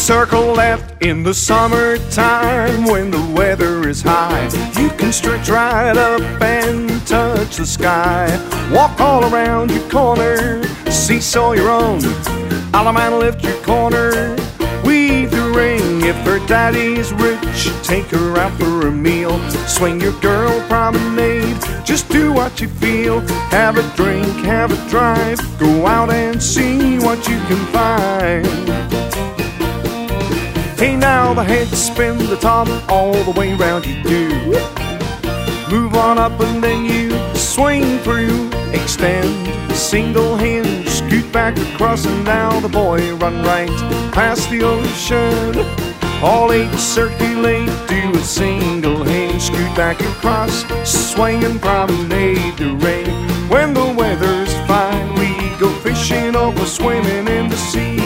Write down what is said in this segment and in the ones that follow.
Circle left in the summertime when the weather is high. You can stretch right up and touch the sky. Walk all around your corner, seesaw your own. Allemande lift your corner, weave the ring. If her daddy's rich, take her out for a meal. Swing your girl promenade, just do what you feel. Have a drink, have a drive, go out and see what you can find. Hey now, the head spin, the top all the way round you do. Move on up and then you swing through. Extend, single hinge, scoot back across, and now the boy run right past the ocean. All eight circulate, do a single hinge, scoot back across, swing and promenade the ring. When the weather's fine, we go fishing or go swimming in the sea.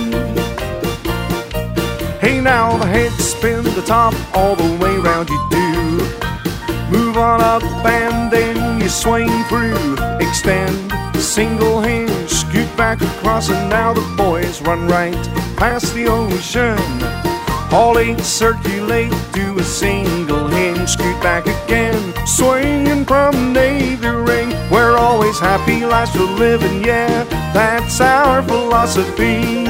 Hey now, the head spin, the top all the way round you do. Move on up and then you swing through. Extend, single hinge, scoot back across, and now the boys run right past the ocean. All eight circulate, do a single hinge, scoot back again, swing and promenade the ring. We're always happy, lives for living, yeah, that's our philosophy.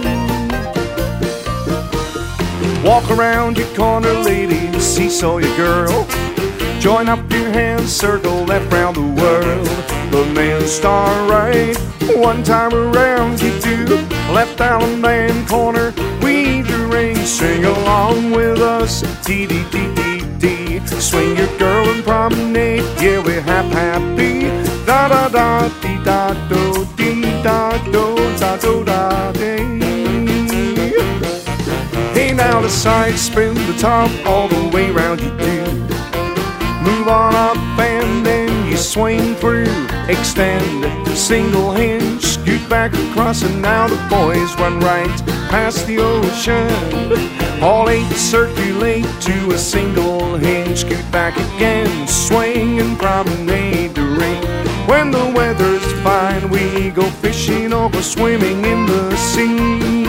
Walk around your corner, ladies, seesaw your girl. Join up your hands, circle left round the world. The men start right, one time around you do. Left Allemande corner, weave the ring. Sing along with us, dee-dee-dee-dee-dee. Swing your girl and promenade, yeah, we're happy. Da-da-da-dee-da-do, dee-da-do, da-do-da-dee. Hey now, the side spin, the top all the way round you do. Move on up and then you swing through. Extend, single hinge, scoot back across, and now the boys run right past the ocean. All eight circulate to a single hinge, scoot back again, swing and promenade the ring. When the weather's fine, we go fishing or go swimming in the sea.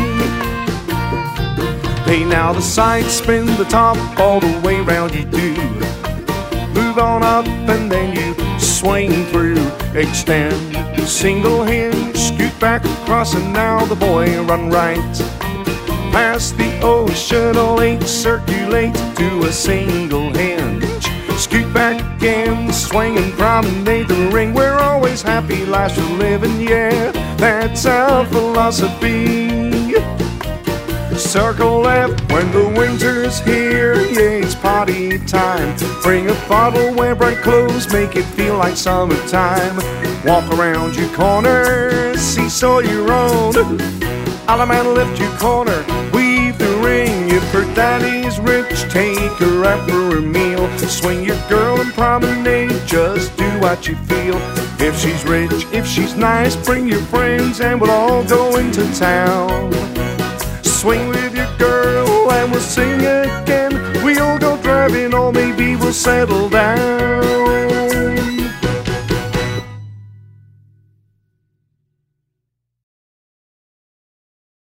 Hey now, the side spin, the top all the way round you do. Move on up and then you swing through. Extend, single hinge, scoot back across, and now the boy run right past the ocean. All eight circulate to a single hinge, scoot back again, swing and promenade the ring. We're always happy, lives for living, yeah, that's our philosophy. Circle left when the winter's here, yeah, it's party time. Bring a bottle, wear bright clothes, make it feel like summertime. Walk around your corner, seesaw your own. Allemande lift your corner, weave the ring. If her daddy's rich, take her out for a meal. Swing your girl and promenade, just do what you feel. If she's rich, if she's nice, bring your friends and we'll all go into town. Swing with your girl and we'll sing again. We'll go driving or maybe we'll settle down.